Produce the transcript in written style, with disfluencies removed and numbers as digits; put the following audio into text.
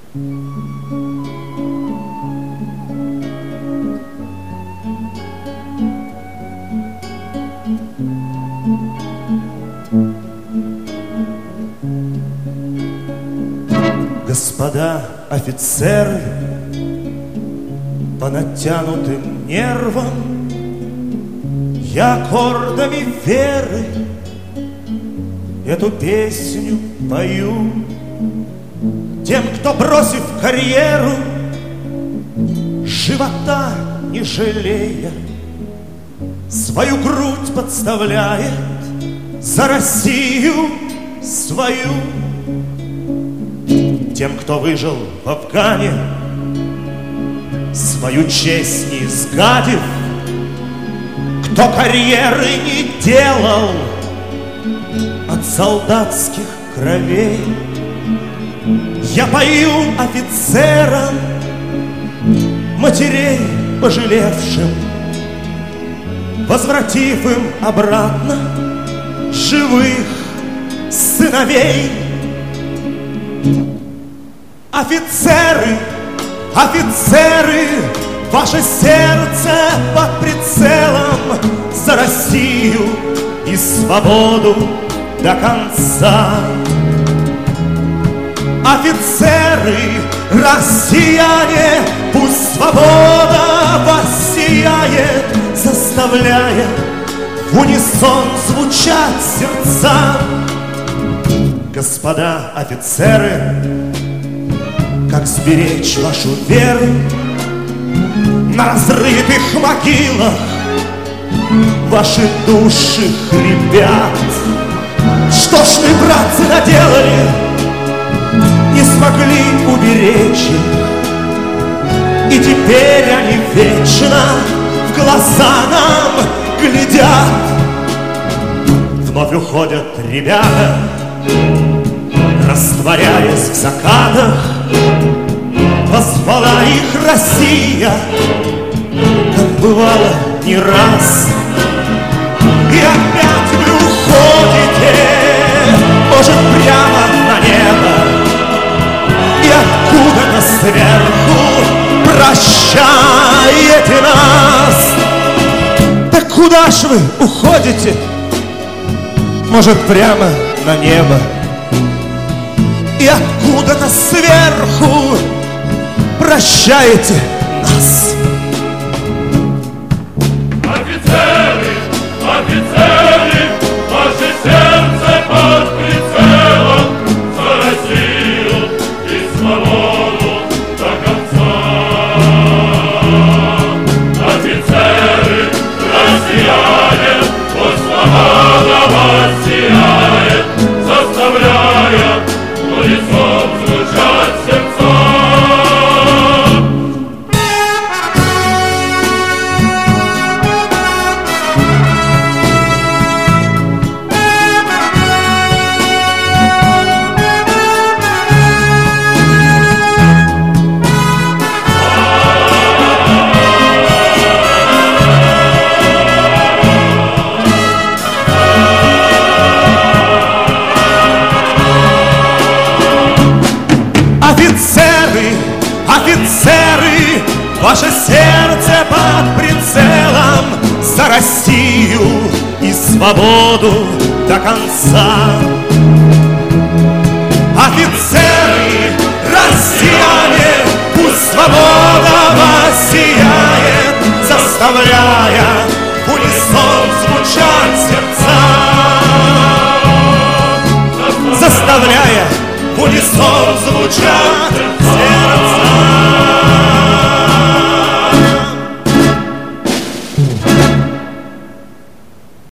Господа офицеры, по натянутым нервам я аккордами веры эту песню пою тем, кто, бросив карьеру, живота не жалея, свою грудь подставляет за Россию свою. Тем, кто выжил в Афгане, свою честь не изгадив, кто карьеры не делал от солдатских кровей, я пою офицерам, матерей пожалевшим, возвратив им обратно живых сыновей. Офицеры, офицеры, ваше сердце под прицелом за Россию и свободу до конца. Офицеры, россияне, пусть свобода воссияет, заставляя в унисон звучать сердца. Господа офицеры, как сберечь вашу веру на разрытых могилах? Ваши души хрипят. Что ж вы, братцы, наделали? Не смогли уберечь их, и теперь они вечно в глаза нам глядят. Вновь уходят ребята, растворяясь в закатах. Позвала их Россия, как бывало не раз. И опять вы уходите, может, прямо на небо, и откуда-то сверху прощаете нас. Так куда ж вы уходите? Может, прямо на небо, и откуда-то сверху прощаете нас. Офицеры, офицеры, ваше сердце под прицелом за Россию и свободу до конца. Офицеры, россияне, пусть свобода воссияет, заставляя в унисон звучать сердца. Офицеры, офицеры, ваше сердце под прицелом за Россию и свободу до конца. Офицеры, россияне, пусть свобода воссияет, заставляя в унисон звучать сердца. Заставляя в унисон звучать